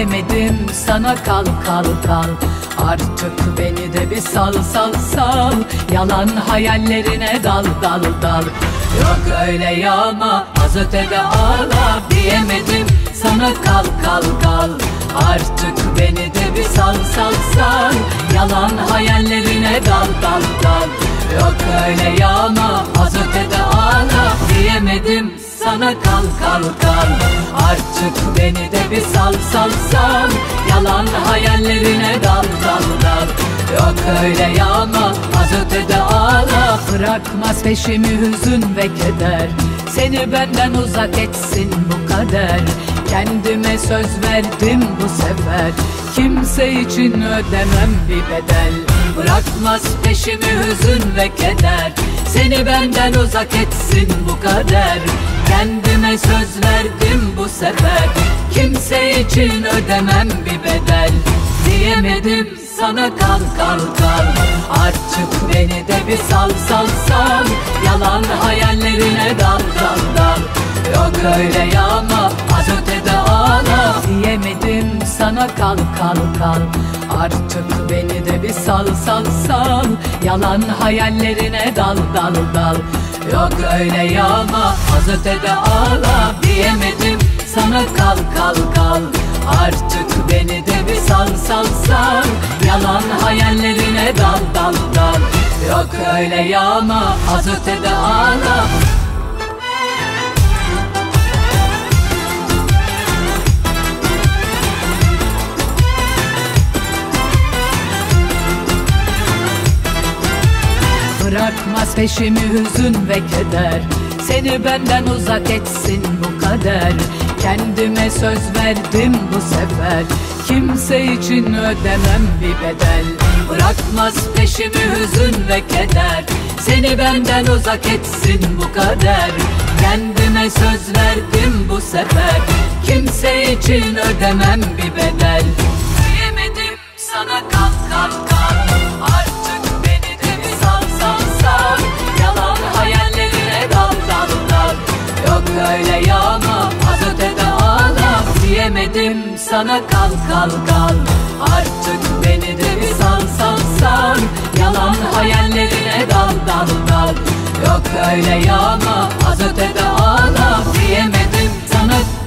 diyemedim sana kal kal kal. Artık beni de bir sal sal sal. Yalan hayallerine dal dal dal. Yok öyle yağma az ötede ağla. Diyemedim sana kal kal kal. Artık beni de bir sal sal sal. Yalan hayallerine dal dal dal. Yok öyle yağma az ötede ağla. Diyemedim sana kal kal kal. Artık beni de bir sal sal sal. Yalan hayallerine dal dal dal. Yok öyle yağma az ötede ağla. Bırakmaz peşimi hüzün ve keder. Seni benden uzak etsin bu kader. Kendime söz verdim bu sefer. Kimse için ödemem bir bedel. Bırakmaz peşimi hüzün ve keder. Seni benden uzak etsin bu kader. Kendime söz verdim bu sefer. Kimse için ödemem bir bedel. Diyemedim sana kal kal kal. Artık beni de bir sal sal sal. Yalan hayallerine dal dal dal. Yok öyle yağma az ötede ağla. Diyemedim sana kal kal kal. Artık beni de bir sal sal sal. Yalan hayallerine dal dal dal. Yok öyle yağma az ötede ağla. Diyemedim sana kal kal kal. Artık beni de bir sal sal sal. Yalan hayallerine dal dal dal. Yok öyle yağma az ötede ağla. Bırakmaz peşimi hüzün ve keder. Seni benden uzak etsin bu kader. Kendime söz verdim bu sefer. Kimse için ödemem bir bedel. Bırakmaz peşimi hüzün ve keder. Seni benden uzak etsin bu kader. Kendime söz verdim bu sefer. Kimse için ödemem bir bedel. Diyemedim sana kal kal kal. Artık beni de bir sal sal sal. Yalan hayallerine dal dal dal. Yok öyle yağma az ötede ağla. Diyemedim sana kal kal kal. Artık beni de bir sal sal sal. Yalan hayallerine dal dal dal. Yok öyle yağma az ötede ağla. Diyemedim sana